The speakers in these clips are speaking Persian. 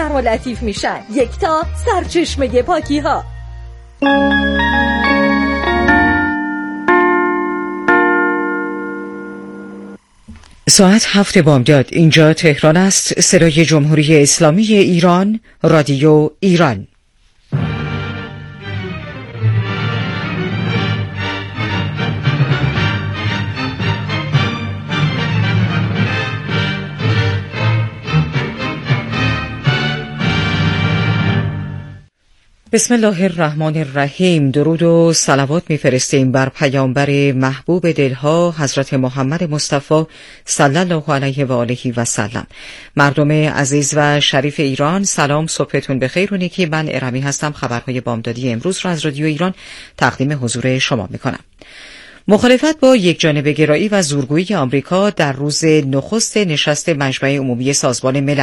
نرم و لطیف میشن. یکتا، سرچشمه پاکی ها. ساعت 7 بامداد. اینجا تهران است. صدای جمهوری اسلامی ایران، رادیو ایران. بسم الله الرحمن الرحیم. درود و صلوات میفرستیم بر پیامبر محبوب دلها حضرت محمد مصطفی صلی الله علیه و آله و سلم. مردم عزیز و شریف ایران، سلام، صبحتون بخیر و نیکی. من ارمی هستم. خبرهای بامدادی امروز را از رادیو ایران تقدیم حضور شما میکنم. مخالفت با یکجانبه گرایی و زورگویی آمریکا در روز نخست نشست مجمع عمومی سازمان ملل.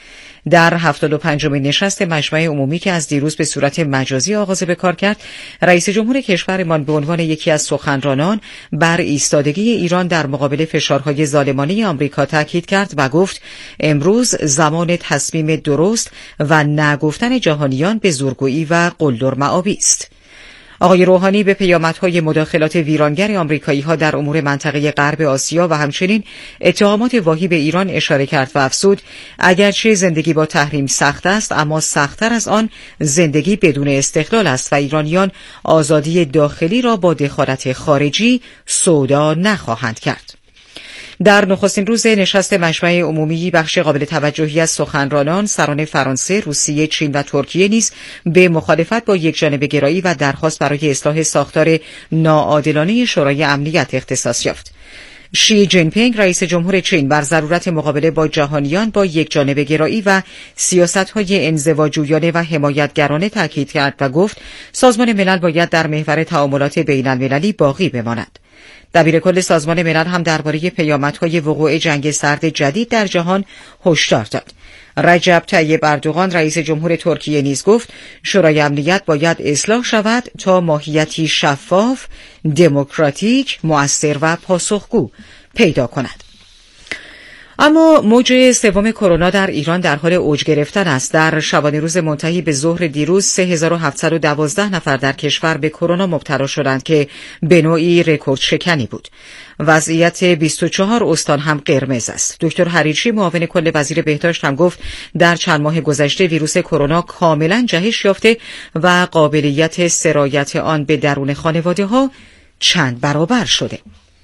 در 75مین نشست مجمع عمومی که از دیروز به صورت مجازی آغاز به کار کرد، رئیس جمهور کشورمان به عنوان یکی از سخنرانان بر ایستادگی ایران در مقابل فشارهای ظالمانه آمریکا تاکید کرد و گفت امروز زمان تصمیم درست و نگفتن جهانیان به زورگویی و قلدرمآبی است. آقای روحانی به پیامدهای مداخلات ویرانگر آمریکایی‌ها در امور منطقه غرب آسیا و همچنین اتهامات واهی به ایران اشاره کرد و افزود اگرچه زندگی با تحریم سخت است، اما سخت‌تر از آن زندگی بدون استقلال است و ایرانیان آزادی داخلی را با دخالت خارجی سودا نخواهند کرد. در نخستین روز نشست مجمع عمومی بخش قابل توجهی از سخنرانان سران فرانسه، روسیه، چین و ترکیه نیز به مخالفت با یکجانبه گرایی و درخواست برای اصلاح ساختار ناعادلانه شورای امنیت اختصاص یافت. شی جین پینگ رئیس جمهور چین بر ضرورت مقابله با جهانیان با یکجانبه گرایی و سیاست‌های انزواجویانه و حمایتگرانه تاکید کرد و گفت سازمان ملل باید در محور تعاملات بین‌المللی باقی بماند. دبیر کل سازمان ملل هم درباره پیامدهای وقوع جنگ سرد جدید در جهان هشدار داد. رجب طیب اردوغان رئیس جمهور ترکیه نیز گفت شورای امنیت باید اصلاح شود تا ماهیتی شفاف، دموکراتیک، مؤثر و پاسخگو پیدا کند. اما موج سوم کرونا در ایران در حال اوج گرفتن است. در شبانه روز منتهی به ظهر دیروز 3712 نفر در کشور به کرونا مبتلا شدند که به نوعی رکورد شکنی بود. وضعیت 24 استان هم قرمز است. دکتر حریچی معاون کل وزیر بهداشت هم گفت در چند ماه گذشته ویروس کرونا کاملا جهش یافته و قابلیت سرایت آن به درون خانواده‌ها چند برابر شده.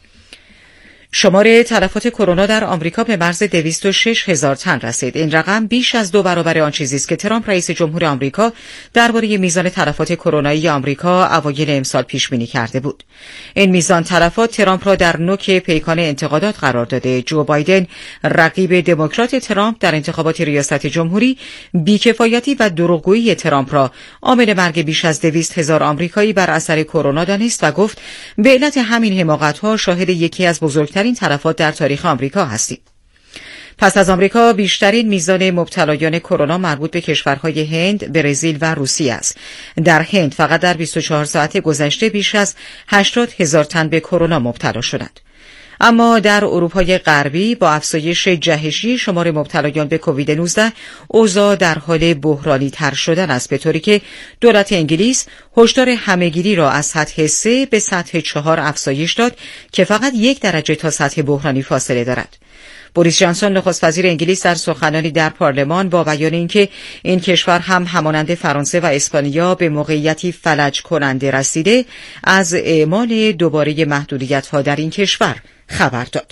شمار تلفات کرونا در آمریکا به مرز 206,000 تن رسید. این رقم بیش از 2 برابر آن چیزی است که ترامپ رئیس جمهور آمریکا درباره میزان تلفات کرونایی آمریکا اوایل امسال پیش بینی کرده بود. این میزان تلفات ترامپ را در نوک پیکان انتقادات قرار داده. جو بایدن رقیب دموکرات ترامپ در انتخابات ریاست جمهوری بیکفایتی و دروغگویی ترامپ را عامل مرگ بیش از 200,000 آمریکایی بر اثر کرونا دانست و گفت به علت همین حماقت‌ها شاهد یکی از بزرگترین تلفات در تاریخ آمریکا هستیم. پس از آمریکا بیشترین میزان مبتلایان کرونا مربوط به کشورهای هند، برزیل و روسیه است. در هند فقط در 24 ساعت گذشته بیش از 80,000 تن به کرونا مبتلا شدند. اما در اروپای غربی با افزایش جهشی شمار مبتلایان به کووید 19 اوضاع در حال بحرانی تر شدن است، به طوری که دولت انگلیس هشدار همهگیری را از سطح 3 به سطح 4 افزایش داد که فقط 1 درجه تا سطح بحرانی فاصله دارد. بوریس جانسون نخست وزیر انگلیس در سخنرانی در پارلمان با بیان اینکه این کشور هم همانند فرانسه و اسپانیا به موقعیتی فلج کننده رسیده از اعمال دوباره محدودیت‌ها در این کشور خبر داد.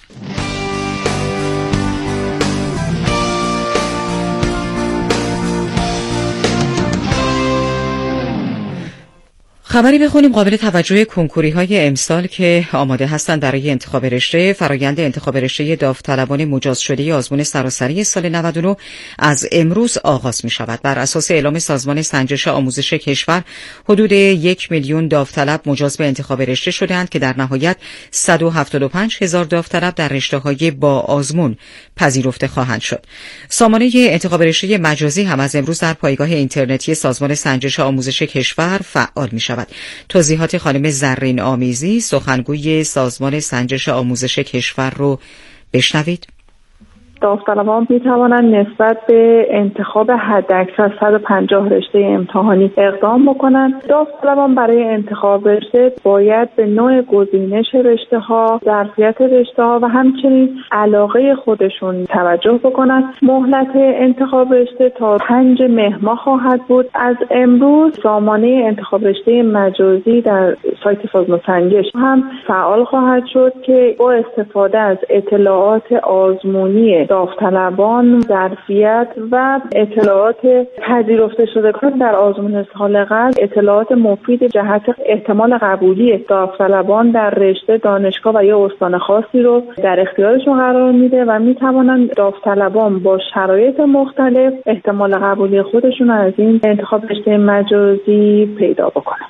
خبری بخونیم قابل توجه کنکوری‌های امسال که آماده هستند برای انتخاب رشته. فرایند انتخاب رشته داوطلبان مجاز شده آزمون سراسری سال 99 از امروز آغاز می شود. بر اساس اعلام سازمان سنجش آموزش کشور حدود 1 میلیون داوطلب مجاز به انتخاب رشته شدند که در نهایت 175,000 داوطلب در رشته‌های با آزمون پذیرفته خواهند شد. سامانه انتخاب رشته مجازی هم از امروز در پایگاه اینترنتی سازمان سنجش آموزش کشور فعال می شود. توضیحات خانم زرین آمیزی سخنگوی سازمان سنجش آموزش کشور رو بشنوید. داوطلبان میتوانند نسبت به انتخاب حداکثر 150 رشته امتحانی اقدام بکنند. داوطلبان برای انتخاب رشته باید به نوع گزینش رشته‌ها، ظرفیت رشته‌ها و همچنین علاقه خودشون توجه بکنند. مهلت انتخاب رشته تا 5 مهر ماه خواهد بود. از امروز سامانه انتخاب رشته مجازی در سایت سازمان سنجش هم فعال خواهد شد که با استفاده از اطلاعات آزمونی داوطلبان، ظرفیت و اطلاعات پذیرفته شدگان در آزمون سال قبل، اطلاعات مفید جهت احتمال قبولی داوطلبان در رشته، دانشگاه و یا استان خاصی رو در اختیارشون قرار میده و میتوانند داوطلبان با شرایط مختلف احتمال قبولی خودشون از این انتخاب رشته مجازی پیدا بکنن.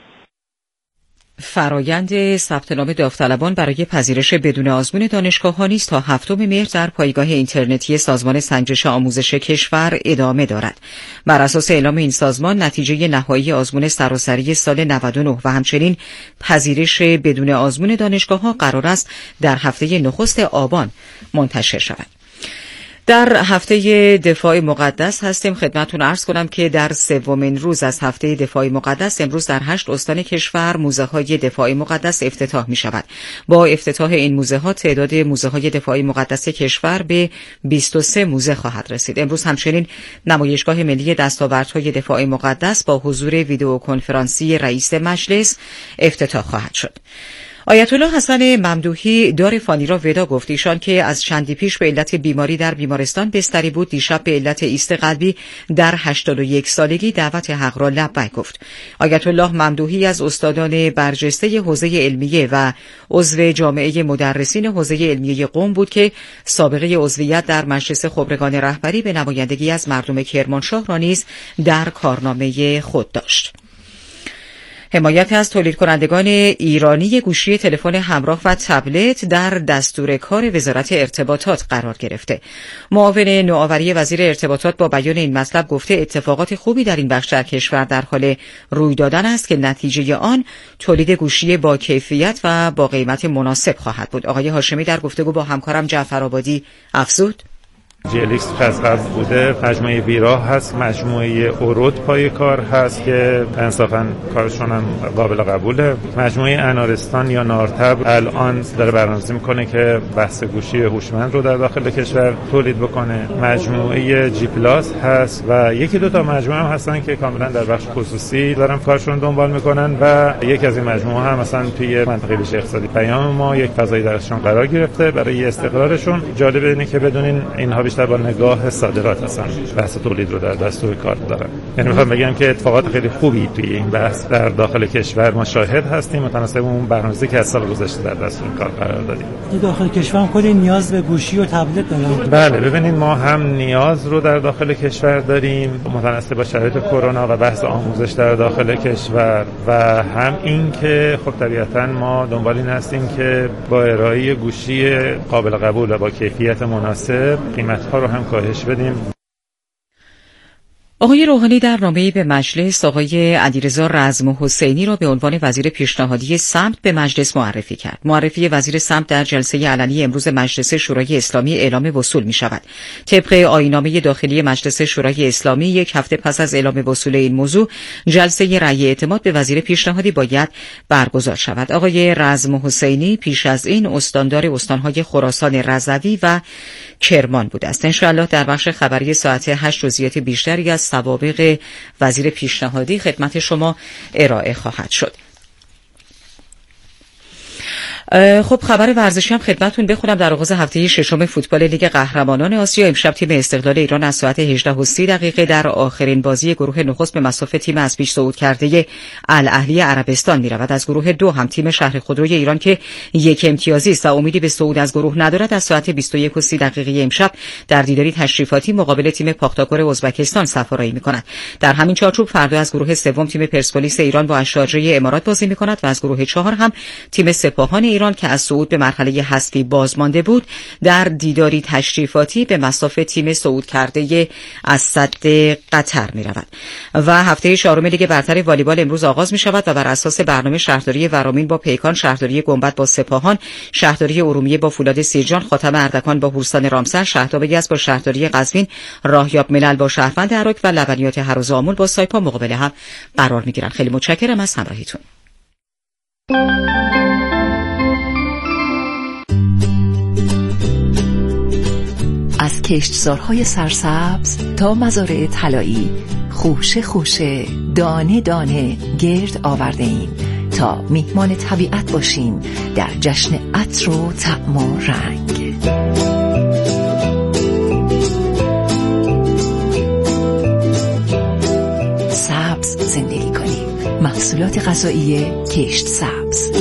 فرایند ثبت نام داوطلبان برای پذیرش بدون آزمون دانشگاه‌ها نیز تا 7 مهر در پایگاه اینترنتی سازمان سنجش آموزش کشور ادامه دارد. بر اساس اعلام این سازمان، نتیجه نهایی آزمون سراسری سال 99 و همچنین پذیرش بدون آزمون دانشگاه‌ها قرار است در هفته نخست آبان منتشر شود. در هفته دفاع مقدس هستیم. خدمتتون عرض کنم که در سومین روز از هفته دفاع مقدس امروز در 8 استان کشور موزه‌های دفاع مقدس افتتاح می شود. با افتتاح این موزه‌ها تعداد موزه‌های دفاع مقدس کشور به 23 موزه خواهد رسید. امروز همچنین نمایشگاه ملی دستاوردهای دفاع مقدس با حضور ویدئو کنفرانسی رئیس مجلس افتتاح خواهد شد. آیت الله حسن ممدوحی دار فانی را ودا گفت. ایشان که از چندی پیش به علت بیماری در بیمارستان بستری بود، دیشب به علت ایست قلبی در 81 سالگی دعوت حق را لبیک گفت. آیت الله ممدوحی از استادان برجسته حوزه علمیه و عضو جامعه مدرسین حوزه علمیه قم بود که سابقه عضویت در مجلس خبرگان رهبری به نمایندگی از مردم کرمانشاه را نیز در کارنامه خود داشت. حمایت از تولید کنندگان ایرانی گوشی تلفن همراه و تبلت در دستور کار وزارت ارتباطات قرار گرفته. معاون نوآوری وزیر ارتباطات با بیان این مطلب گفته اتفاقات خوبی در این بخش در کشور در حال روی دادن است که نتیجه آن تولید گوشی با کیفیت و با قیمت مناسب خواهد بود. آقای هاشمی در گفتگو با همکارم جعفر آبادی افزود: GLX از قبل بوده، مجموعه ویراه هست، مجموعه اورود پای کار هست که انصافا کارشون هم قابل قبوله. مجموعه انارستان یا نارتب الان داره برنامه‌ریزی میکنه که بحث گوشی هوشمند رو در داخل کشور تولید بکنه. مجموعه جی پلاس هست و یکی دو تا مجموعه هم هستن که کاملا در بخش خصوصی دارن کارشون دنبال میکنن و یکی از این مجموعه هم مثلا توی منطقه ویژه اقتصادی پیام ما یک فضای درشون قرار گرفته برای استقرارشون. جالب اینه که بدونین اینها بیشتر با نگاه صادرات هستن، بحث تولید رو در دستور کار دارن. یعنی میخوام بگم که اتفاقات خیلی خوبی توی این بحث در داخل کشور ما شاهد هستیم، متناسب اون برنامه‌ریزی که از سال گذشته در دستور کار قرار دادیم. داخل کشور هم کلی نیاز به گوشی و تبلت دارن. بله، ببینید ما هم نیاز رو در داخل کشور داریم متناسب با شرایط کرونا و بحث آموزش در داخل کشور و هم این که خب طبیعتاً ما دنبال این هستیم که با ارائه گوشی قابل قبول و با کیفیت مناسب قیمت‌ها رو هم کاهش بدیم. آقای روحانی در نامه‌ای به مجلس آقای علیرضا رزم حسینی را به عنوان وزیر پیشنهادی سمت به مجلس معرفی کرد. معرفی وزیر سمت در جلسه علنی امروز مجلس شورای اسلامی اعلام وصول می شود. طبق آیین‌نامه داخلی مجلس شورای اسلامی یک هفته پس از اعلام وصول این موضوع جلسه رأی اعتماد به وزیر پیشنهادی باید برگزار شود. آقای رزم حسینی پیش از این استاندار استان‌های خراسان رضوی و کرمان بوده است. ان شاء الله در بخش خبری ساعت 8 جزئیات بیشتری از سوابق وزیر پیشنهادی خدمت شما ارائه خواهد شد. خب خبر ورزشی هم خدمتتون بخونم. در آغاز هفته ششم فوتبال لیگ قهرمانان آسیا امشب تیم استقلال ایران از ساعت 18:30 در آخرین بازی گروه نخست به مصاف تیم از پیش صعود کرده الاهلی عربستان می‌رود. از گروه دو هم تیم شهر خودروی ایران که یک امتیازی است و امیدی به صعود از گروه ندارد از ساعت 21:30 امشب در دیداری تشریفاتی مقابل تیم پاختاکور ازبکستان سفارایی می‌کند. در همین چارچوب فردا از گروه سوم تیم پرسپولیس ایران با الشارجه امارات بازی می‌کند و از گروه چهار هم تیم سپاهان ایران که از صعود به مرحله حذفی بازمانده بود در دیداری تشریفاتی به مصاف تیم صعود کرده از سد قطر می رود. و هفته 4 لیگ برتر والیبال امروز آغاز می شود و بر اساس برنامه شهرداری ورامین با پیکان، شهرداری گنبد با سپاهان، شهرداری ارومیه با فولاد سیرجان، خاتم اردکان با هورستان رامسر، شهرداب یزد با شهرداری قزوین، راهیاب ملل با شهروند عراق و لبنیات هروز آمل با سایپا مقابل هم قرار می گیرند. خیلی متشکرم از همراهیتون. از کشتزارهای سرسبز تا مزارع طلایی، خوشه خوشه، دانه دانه گرد آورده ایم تا میهمان طبیعت باشیم در جشن عطر و طعم و رنگ. سبز زندگی کنیم. محصولات غذایی کشت سبز.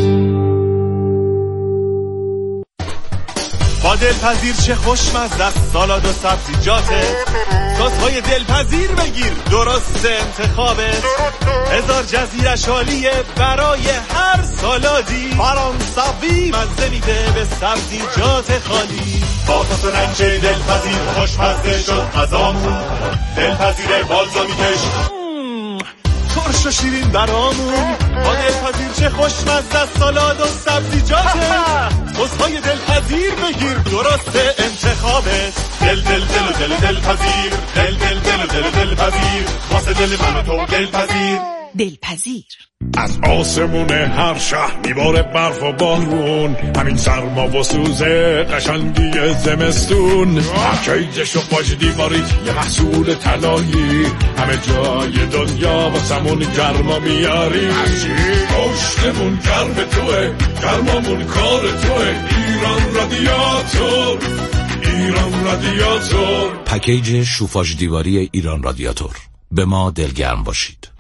با دلپذیر چه خوشمزه است سالاد و سبزیجاته، سس‌های دلپذیر بگیر درست انتخابت، 1000 جزیرش عالیه برای هر سالادی، فرانسوی مزه میده به سبزیجات خالی. با صوص رنج دلپذیر خوشمزه شد غذامون، دلپذیر بالزامیکش ترش و شیرین برامون. با دلپذیر چه خوشمزه است سالاد و سبزیجاته، سس‌های دلپذیر بگیر درست انتخابت، دل دل دل دل دلپذیر، دل دل دل دل دلپذیر، واسه دل من و تو دلپذیر. دلپذیر از آسمون هر شهر میباره برف و بارون، همین سرما و سوزه قشنگی زمستون، کیجش و پاش دیواریت یه محصول طلایی، همه جای دنیا واسمون گرما میاری، پشتمون گرم توه، گرمامون کار توه، ایران رادیاتور، ایران رادیاتور. پکیج شوفاژ دیواری ایران رادیاتور. به ما دلگرم باشید.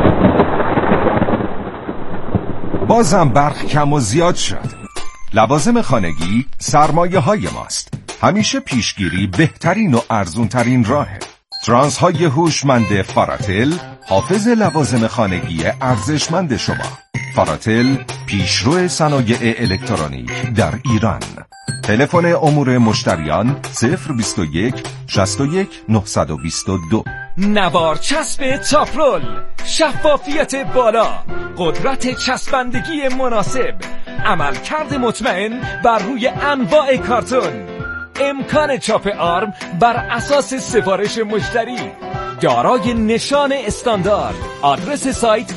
بازم برق کم و زیاد شد. لوازم خانگی سرمایه های ماست. همیشه پیشگیری بهترین و ارزونترین راهه. ترانس های هوشمند فاراتل، حافظ لوازم خانگی ارزشمند شما. فاراتل، پیشرو صنایع الکترونیک در ایران. تلفن امور مشتریان 021 61 922. نوار چسب تاپرول، شفافیت بالا، قدرت چسبندگی مناسب، عملکرد مطمئن بر روی انواع کارتون، امکان چاپ آرم بر اساس سفارش مشتری، دارای نشان استاندارد. آدرس سایت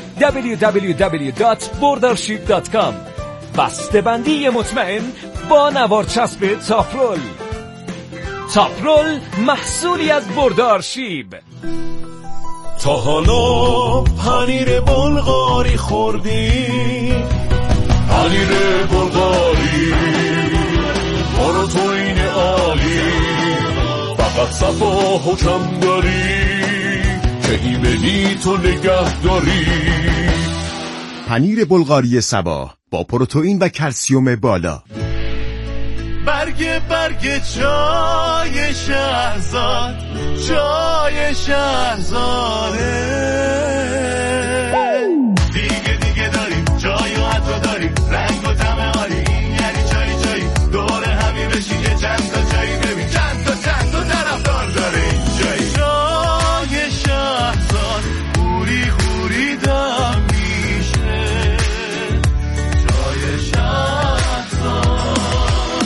www.bordership.com. بسته‌بندی مطمئن با نوار چسب تاپرول. تاپرول محصولی از بردارشیب. تا حالا پنیر بلغاری خوردی؟ پنیر بلغاری پروتئین عالی، فقط صفا حکم داری که ایمنی تو نگه داری. پنیر بلغاری سبا با پروتئین و کلسیم بالا. برگ چای شهرزاد، چای شهرزاده. دیگه داریم چای و عطر داریم، رنگ و طعم عالی، این یعنی چای دور همی بشین یه چند تا چای ببین، چند تا طرفدار داره این چای. چای شهرزاد خوری دم میشه، چای شهرزاد.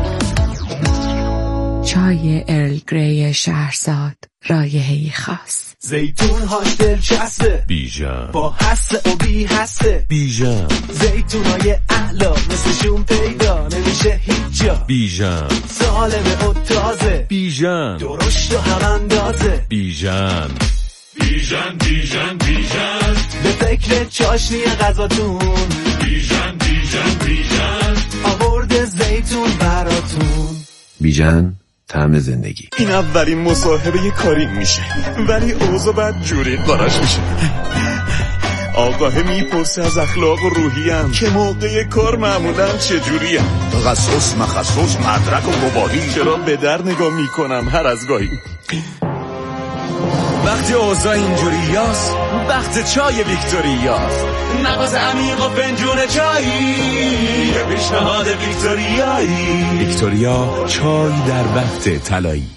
چای ارل گری شهرزاد، رایحه‌ای خاص. زیتون هاش دلچسبه، بیژن با حسه و بی حسه، بیژن زیتون های احلا مثلشون پیدا نمیشه هیچ جا، بیژن سالمه و تازه، بیژن درشت و هم اندازه، بیژن بیژن بیژن بیژن به فکر چاشنی غذاتون، بیژن بیژن بیژن آورده زیتون براتون. بیژن طعم زندگی. این اولین مصاحبه یه کاری میشه، ولی اوضاع بد جوری قراش میشه. آقاه میپرسه از اخلاق و روحیم که موقع کار معمولا چجوریم، تخصص مخصوص مدرک و مباحی، چرا به در نگاه میکنم هر از گاهی. وقتی اوضاع اینجوریاست وقت چای ویکتوریاست. مغازه عمیق و فنجون چایی، پیشنهاد ویکتوریایی. ویکتوریا، چای در وقت طلایی.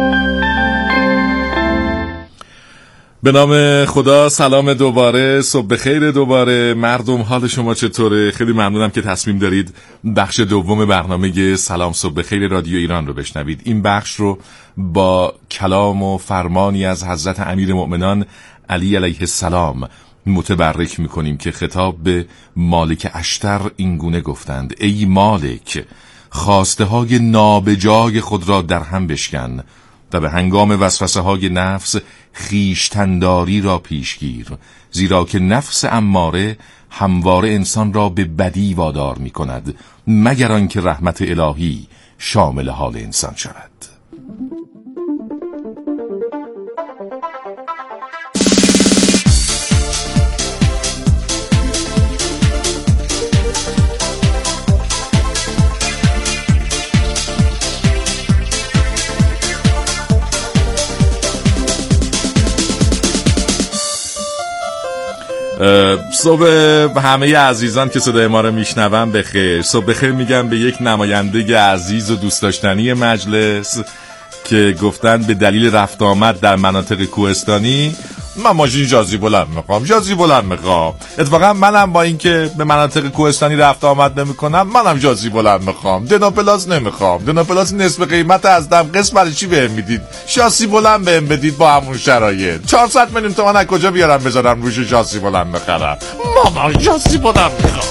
به نام خدا، سلام دوباره، صبح بخیر دوباره. مردم حال شما چطوره؟ خیلی ممنونم که تصمیم دارید بخش دوم برنامه سلام صبح بخیر رادیو ایران رو بشنوید. این بخش رو با کلام و فرمانی از حضرت امیرالمؤمنان علی علیه السلام متبرک میکنیم که خطاب به مالک اشتر این گونه گفتند: ای مالک، خواسته های نابجای خود را در هم بشکن و به هنگام وسوسه های نفس خویشتنداری را پیشگیر، زیرا که نفس اماره همواره انسان را به بدی وادار می کند مگر آنکه رحمت الهی شامل حال انسان شود. صبح همه عزیزان که صدای ما رو میشنون بخیر. صبح بخیر میگم به یک نماینده عزیز و دوست داشتنی مجلس که گفتن به دلیل رفت آمد در مناطق کوهستانی من ماشین جازی بلند میخوام. اتفاقا منم با اینکه به مناطق کوهستانی رفت آمد نمیکنم، منم جازی بلند میخوام. دناپلاس نمیخوام. دناپلاس نصف قیمت از دم قسط برای چی بهم میدید؟ شاسی بلند بهم بدید با همون شرایط. 400 میلیون تومان از کجا بیارم بذارم روش شاسی بلند بخرم؟ مامان شاسی بلند میخوام.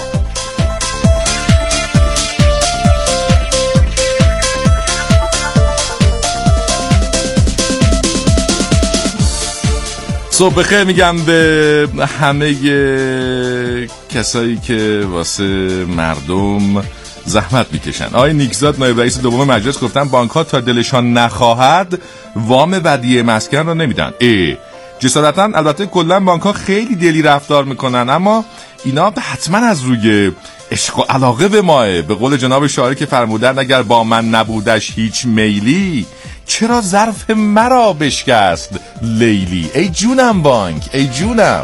صبح بخیر میگم به همه کسایی که واسه مردم زحمت میکشن. آقای نیکزاد نایب رئیس دوم مجلس گفتن بانک ها تا دلشان نخواهد وام ودیعه مسکن را نمیدن. جسارتاً البته کلا بانک ها خیلی دلی رفتار میکنن، اما اینا حتما از روی عشق و علاقه به ماه. به قول جناب شاعر که فرمودن اگر با من نبودش هیچ میلی، چرا ظرف مرا بشکست لیلی. ای جونم بانک، ای جونم.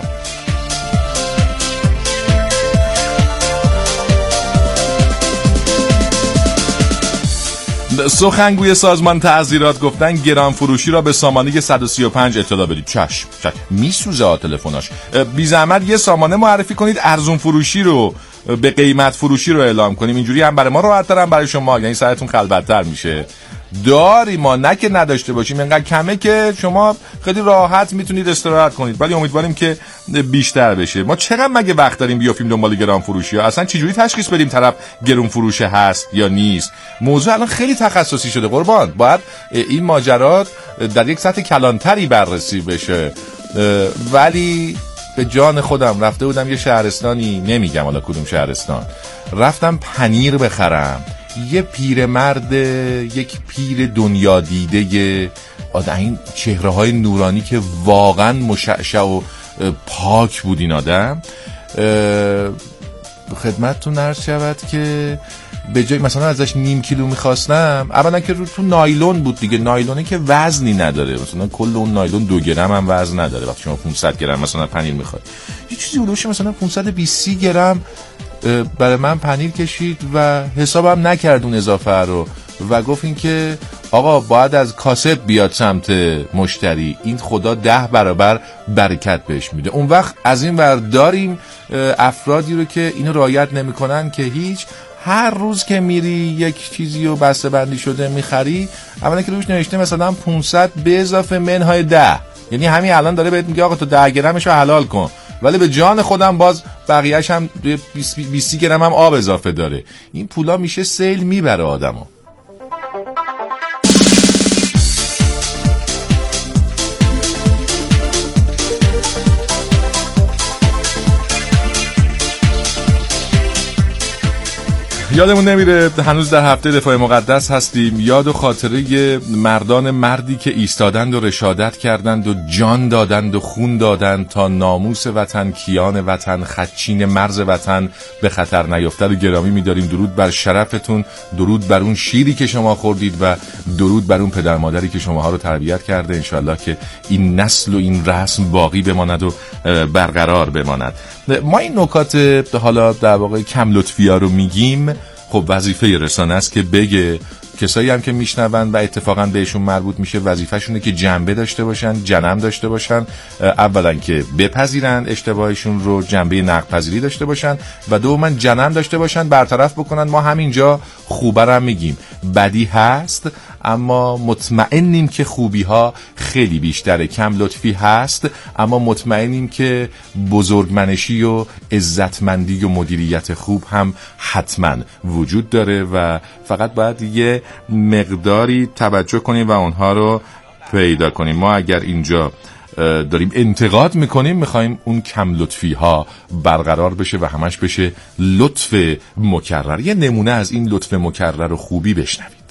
سخنگوی سازمان تعزیرات گفتن گران فروشی را به سامانه 135 اطلاع بدید. چشم میسوزه تلفناش. بی زحمت یه سامانه معرفی کنید ارزون فروشی رو به قیمت فروشی رو اعلام کنیم، اینجوری هم برای ما راحت‌تر هم برای شما، یعنی سرتون خلوت‌تر میشه. داریم ما نه که نداشته باشیم، اینقدر کمه که شما خیلی راحت میتونید استراحت کنید، ولی امیدواریم که بیشتر بشه. ما چقدر مگه وقت داریم بیافتیم دنبال گران فروشی ها؟ اصلا چجوری تشخیص بدیم طرف گران فروشه هست یا نیست؟ موضوع الان خیلی تخصصی شده قربان. باید این ماجرات در یک سطح کلانتری بررسی بشه. ولی به جان خودم رفته بودم یه شهرستانی، نمیگم حالا کدوم شهرستان، رفتم پنیر بخرم. یه پیرمرد، یک پیر دنیا دیده، این چهره های نورانی که واقعا مشعشع و پاک بود این آدم. خدمتتون عرض شود که به جای مثلا ازش نیم کیلو میخواستم، اولا که رو تو نایلون بود دیگه، نایلونه که وزنی نداره، مثلا کل اون نایلون 2 گرم هم وزن نداره. وقتی شما 500 گرم مثلا پنیر میخواد، یه چیزی بودوشه مثلا 520 گرم برای من پنیر کشید و حسابم نکرد اون اضافه رو و گفت این که آقا باید از کاسب بیاد سمت مشتری، این خدا 10 برابر برکت بهش میده. اون وقت از این ور داریم افرادی رو که اینو رعایت نمیکنن که هیچ. هر روز که میری یک چیزی رو بسته بندی شده میخری، اولا که روش نوشته مثلا 500 به اضافه منهای 10، یعنی همین الان داره بهت میگه آقا تو 10 گرمش رو حلال کن، ولی به جان خودم باز بقیه‌اش هم 20 گرم هم آب اضافه داره. این پولا میشه سیل میبره آدمو. یادمون نمیره هنوز در هفته دفاع مقدس هستیم. یاد و خاطره مردان مردی که ایستادند و رشادت کردند و جان دادند و خون دادند تا ناموس وطن، کیان وطن، خدچین مرز وطن به خطر نیفتد و گرامی می‌داریم. درود بر شرفتون، درود بر اون شیری که شما خوردید و درود بر اون پدر مادری که شماها رو تربیت کرده. انشالله که این نسل و این رسم باقی بماند و برقرار بماند. ما این نکات حالا در واقع کم لطفی‌ها رو میگیم، خب وظیفه رسانه است که بگه. کسایی هم که میشنون و اتفاقا بهشون مربوط میشه وظیفه‌شونه که جنبه داشته باشن، جنم داشته باشن. اولا که بپذیرن اشتباهشون رو، جنبه نقد پذیری داشته باشن و دوما جنم داشته باشن، برطرف بکنن. ما همینجا خوبه رو میگیم، بدی هست اما مطمئنیم که خوبی ها خیلی بیشتره. کم لطفی هست اما مطمئنیم که بزرگمنشی و عزتمندی و مدیریت خوب هم حتما وجود داره و فقط باید یه مقداری توجه کنیم و اونها رو پیدا کنیم. ما اگر اینجا داریم انتقاد میکنیم، میخوایم اون کم لطفی ها برقرار بشه و همش بشه لطف مکرر. یه نمونه از این لطف مکرر و خوبی بشنوید.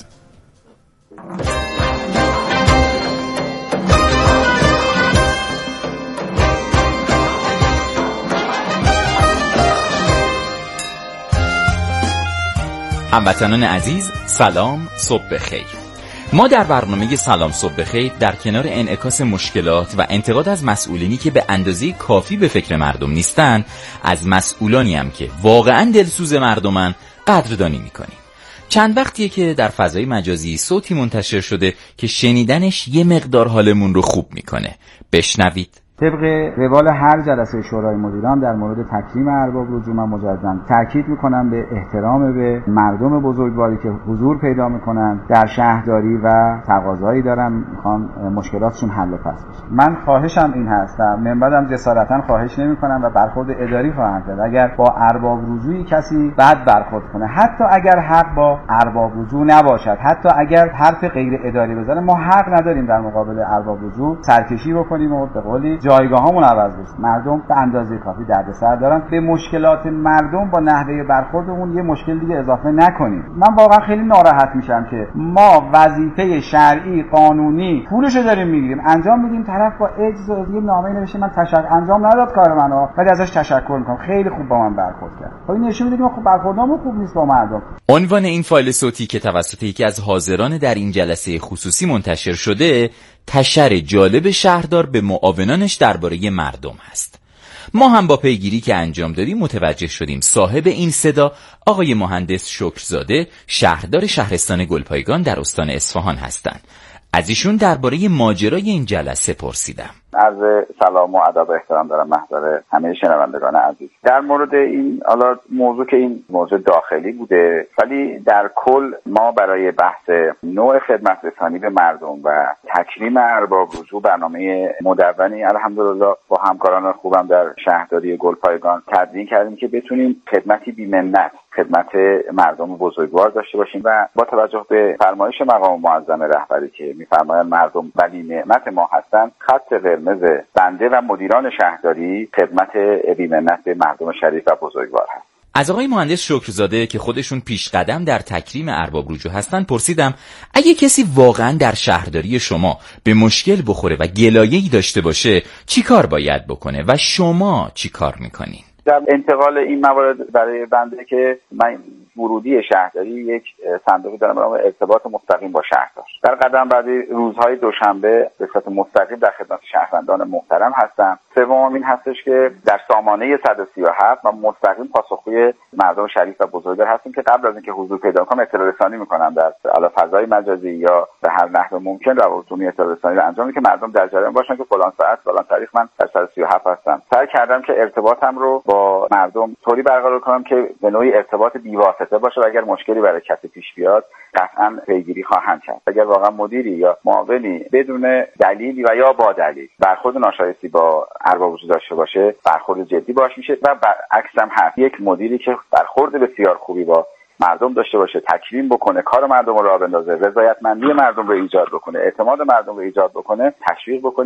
هموطنان عزیز، سلام، صبح بخیر. ما در برنامه سلام صبح بخیر در کنار انعکاس مشکلات و انتقاد از مسئولینی که به اندازه کافی به فکر مردم نیستن، از مسئولانی هم که واقعا دلسوز مردمن قدردانی میکنیم. چند وقتیه که در فضای مجازی صوتی منتشر شده که شنیدنش یه مقدار حالمون رو خوب میکنه. بشنوید. طبق روال هر جلسه شورای مدیران در مورد تکریم ارباب رجوع من مجددا تاکید میکنم به احترام به مردم بزرگواری که حضور پیدا میکنن در شهرداری و تقاضایی دارن میخوان مشکلاتشون حل و فصل بشه. من خواهشم این هست، منبعدم جسارتا خواهش نمیکنم و برخورد اداری خواهم کرد. اگر با ارباب رجوعی کسی بد برخورد کنه، حتی اگر حق با ارباب رجوع نباشد، حتی اگر حرف غیر اداری بزنه، ما حق نداریم در مقابل ارباب رجوع سرکشی بکنیم و به قولی جایگاهامون عوض بشه. مردم به اندازه کافی دردسر دارن. به مشکلات مردم با نحوه برخوردمون یه مشکل دیگه اضافه نکنیم. من واقعا خیلی ناراحت میشم که ما وظیفه شرعی قانونی پولشو داریم میگیریم، انجام میدیم، طرف با اجز و یه نامه نوشته من انجام نداد کار منو، ولی ازش تشکر میکنم، خیلی خوب با من برخورد کرد. خب این نشون میده که ما خوب برخوردمون خوب نیست با مردم. عنوان این فایل صوتی که توسط یکی از حاضران در این جلسه خصوصی منتشر شده، تشر جالب شهردار به معاونانش درباره مردم هست. ما هم با پیگیری که انجام دادیم متوجه شدیم صاحب این صدا آقای مهندس شکرزاده، شهردار شهرستان گلپایگان در استان اصفهان هستند. از ایشون درباره ماجرای این جلسه پرسیدم. عرض سلام و ادب و احترام دارم محضر همه شنوندگان عزیز. در مورد این حالا موضوع که این موضوع داخلی بوده، ولی در کل ما برای بحث نوع خدمت رسانی به مردم و تکریم ارباب رجوع برنامه مدونی الحمدلله با همکاران خوبم در شهرداری گلپایگان تدوین کردیم که بتونیم خدمتی بی‌منت خدمت مردم بزرگوار داشته باشیم و با توجه به فرمایش مقام معظم رهبری که می‌فرمایند مردم ولی نعمت ما هستند، خط قرمز بنده و مدیران شهرداری خدمت بی‌منت به مردم شریف و بزرگوار هست. از آقای مهندس شکرزاده که خودشون پیش قدم در تکریم ارباب رجوع هستن پرسیدم اگه کسی واقعا در شهرداری شما به مشکل بخوره و گلایه‌ای داشته باشه چی کار باید بکنه و شما چی کار میکنین؟ در انتقال این موارد برای بنده که من ورودی شهرداری یک صندوقی دارم به نام ارتباط مستقیم با شهردار. در قدم بعدی روزهای دوشنبه به صورت مستقیم در خدمت شهروندان محترم هستم. سوم این هستش که در سامانه 137 و مستقیم پاسخگوی مردم شریف و بزرگوار هستیم که قبل از اینکه حضور پیدا کنم اطلاع رسانی میکنم در علاوه فضای مجازی یا به هر نحو ممکن روابطی اطلاع رسانی رو انجام میدم که مردم در جریان باشن که فلان ساعت فلان تاریخ من در 137 هستم. سعی کردم که ارتباطم رو با مردم طوری برقرار کنم که به نوعی ارتباط بی‌واسطه باشه و اگر مشکلی برای کسی پیش بیاد قطعاً پیگیری خواهند کرد. اگر واقعا مدیری یا معاونی بدون دلیلی و یا با دلیل برخورد ناشایستی با ارباب رجوع داشته باشه، برخورد جدی باش میشه و برعکس هم هست. یک مدیری که برخورد بسیار خوبی با مردم داشته باشه، تکریم بکنه، کار مردم رو راه بندازه، رضایتمندی مردم رو ایجاد بکنه، اعتماد مردم رو ایجاد بکنه، تشویق بکنیم.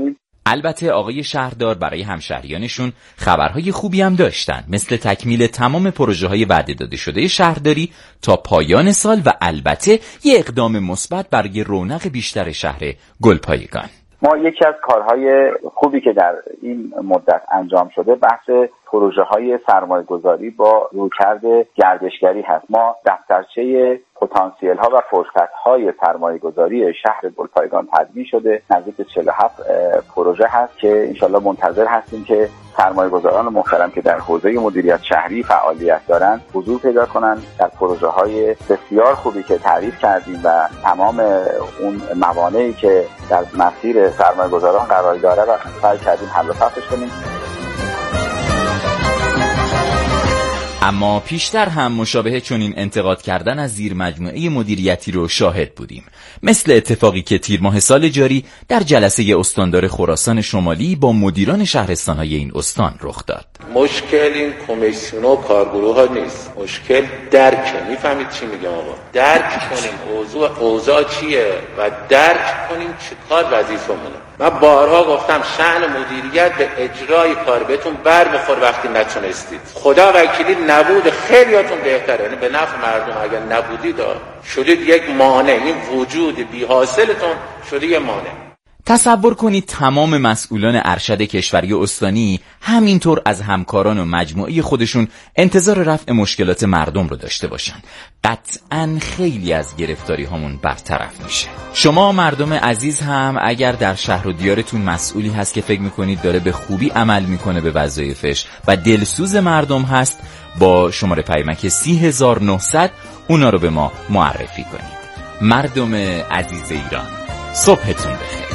البته آقای شهردار برای همشهریانشون خبرهای خوبی هم داشتن، مثل تکمیل تمام پروژه‌های وعده داده شده شهرداری تا پایان سال و البته یک اقدام مثبت برای رونق بیشتر شهر گلپایگان. ما یکی از کارهای خوبی که در این مدت انجام شده بحث پروژه‌های سرمایه‌گذاری با رویکرد گردشگری هست. ما دفترچه پتانسیل‌ها و فرصت‌های سرمایه‌گذاری شهر گلپایگان تدوین شده، نزدیک 47 پروژه هست که انشالله منتظر هستیم که سرمایه‌گذاران محترم که در حوزه مدیریت شهری فعالیت دارن حضور پیدا کنن در پروژه‌های بسیار خوبی که تعریف کردیم و تمام اون موانعی که در مسیر سرمایه‌گذاران قرار داره و سعی کردیم حل و فصلش کنیم. اما پیشتر هم مشابه چنین انتقاد کردن از زیر مجموعه مدیریتی رو شاهد بودیم، مثل اتفاقی که تیر ماه سال جاری در جلسه استاندار خراسان شمالی با مدیران شهرستان‌های این استان رخ داد. مشکل این کمیسیون و کارگروه ها نیست، مشکل درکه. میفهمید چی میگم آقا؟ درک کنیم اوضاع چیه و درک کنیم چه کار وظیفمونه. من بارها گفتم شأن مدیریت به اجرای کار بهتون بر بخور وقتی نتونستید. خدا وکیلی نبود خیلیاتون بهتره، یعنی به نفع مردم. اگر نبودید شدید یک مانع، این وجود بی حاصلتون شده یک مانع. تصور کنید تمام مسئولان ارشد کشوری و استانی همینطور از همکاران و مجموعه خودشون انتظار رفع مشکلات مردم رو داشته باشن. قطعاً خیلی از گرفتاری هامون برطرف میشه. شما مردم عزیز هم اگر در شهر و دیارتون مسئولی هست که فکر میکنید داره به خوبی عمل میکنه به وظایفش و دلسوز مردم هست، با شماره پیامک 30900 اونا رو به ما معرفی کنید. مردم عزیز ایران، صبحتون بخیر.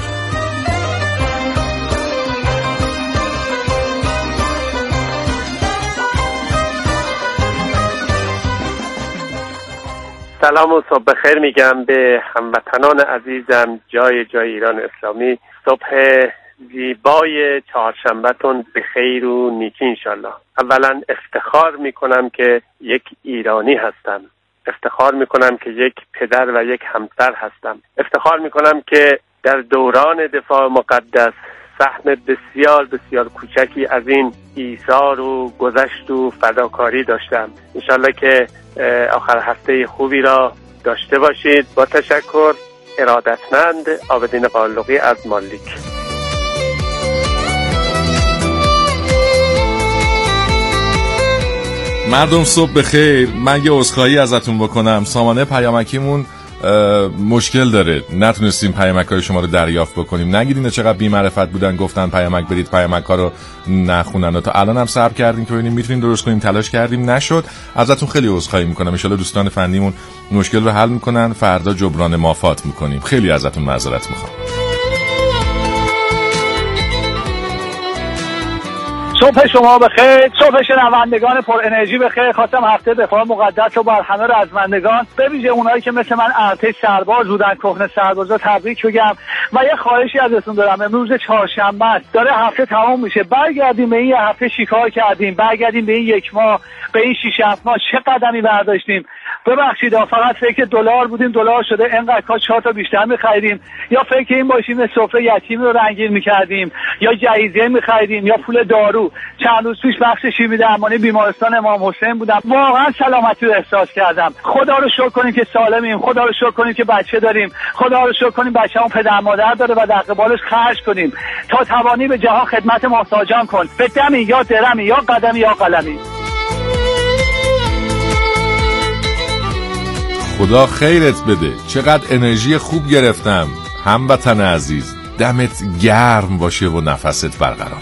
سلام و صبح بخیر میگم به هموطنان عزیزم جای ایران اسلامی. صبح زیبای چهارشنبه‌تون به خیر و نیکی انشالله. اولا افتخار میکنم که یک ایرانی هستم، افتخار میکنم که یک پدر و یک همسر هستم، افتخار میکنم که در دوران دفاع مقدس سهم بسیار بسیار کوچکی از این ایثار و گذشت و فداکاری داشتم. انشالله که آخر هفته خوبی را داشته باشید. با تشکر، ارادتمند عابدین قالقی از مالک. مردم صبح بخیر. من یه عذرخواهی ازتون بکنم، سامانه پیامکیمون مشکل داره، نتونستیم پیامک‌های شما رو دریافت بکنیم. نگیدین چقدر بی‌معرفت بودن، گفتن پیامک برید، پیامک‌ها رو نخونن و تا الان هم صبر کردیم که ببینیم میتونیم درست کنیم، تلاش کردیم نشد. ازتون خیلی عذرخواهی میکنم. ان شاءالله دوستان فنیمون مشکل رو حل میکنن، فردا جبران مافات میکنیم. خیلی ازتون معذرت میخوام. صبح شما بخیر، صبح شنوندگان پر انرژی بخیر. خواستم هفته دفاع مقدس رو بر همه رزمندگان، به ویژه اونایی که مثل من ارتش سرباز بودن، کهنه سربازا، تبریک بگم. و یه خواهشی ازتون دارم، امروز چهارشنبه است، داره هفته تمام میشه، برگردیم به این هفته چیکار کردیم، برگردیم به این یک ماه، به این 6-7 ماه چه قدمی برداشتیم. ببخشید فقط فکر دلار بودیم، دلار شده اینقدر کاش 4 تا بیشتر می‌خریدیم، یا فکر این باشیم سفره یتیم رو رنگین می‌کردیم، یا جایزه می‌خریدیم، یا پول دارو. چند روز پیش بخش شیمی درمانی بیمارستان امام حسین بودم، واقعا سلامتی رو احساس کردم. خدا رو شکر کنیم که سالمیم، خدا رو شکر کنیم که بچه داریم، خدا رو شکر کنیم بچه‌مون پدر مادر داره و در قبالش خرج کنیم. تا توانی به جهان خدمت محتاجان کن، به دمی یا درمی یا قدمی یا قلمی. خدا خیرت بده. چقدر انرژی خوب گرفتم. هموطن عزیز، دمت گرم باشه و نفست برقرار.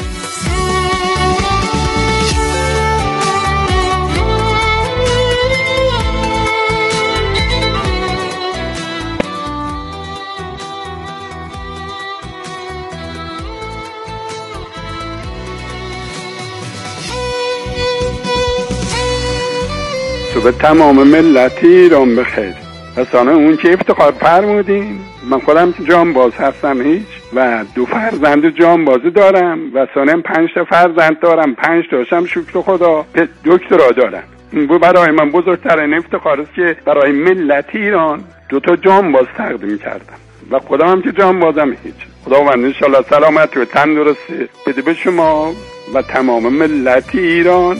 به تمام ملت ایران بخیر. مثلا اون که افتخار فرمودین، من خودم جانباز هستم هیچ و 2 فرزند جانبازی دارم و سالم 5 تا فرزند دارم، 5 تاشم شکر خدا دکترا دارم. این برای من بزرگترین افتخار است که برای ملت ایران 2 تا جانباز تقدیم کردم و خودم هم که جانبازم هیچ. خداوند انشالله سلامتی و تندرستی بده به شما و تمام ملت ایران.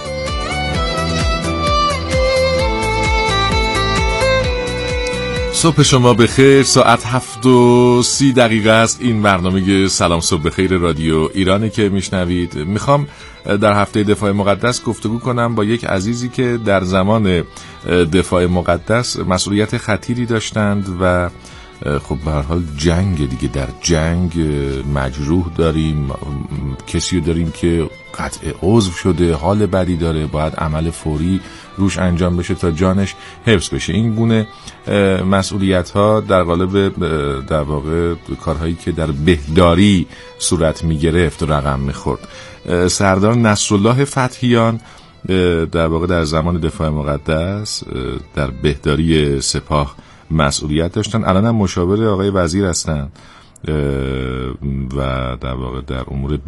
صبح شما بخیر. ساعت 7:30 است. این برنامه سلام صبح بخیر رادیو ایرانه که میشنوید. میخوام در هفته دفاع مقدس گفتگو کنم با یک عزیزی که در زمان دفاع مقدس مسئولیت خطیری داشتند و خب به هر حال جنگ دیگه، در جنگ مجروح داریم، کسی رو داریم که قطع عضو شده، حال بدی داره، باید عمل فوری روش انجام بشه تا جانش حفظ بشه. این گونه مسئولیت ها در قالب در واقع کارهایی که در بهداری صورت می گرفت رقم می خورد. سردار نصرالله فتحیان در واقع در زمان دفاع مقدس در بهداری سپاه مسئولیت داشتن. الان هم مشاور آقای وزیر هستن و در واقع در امور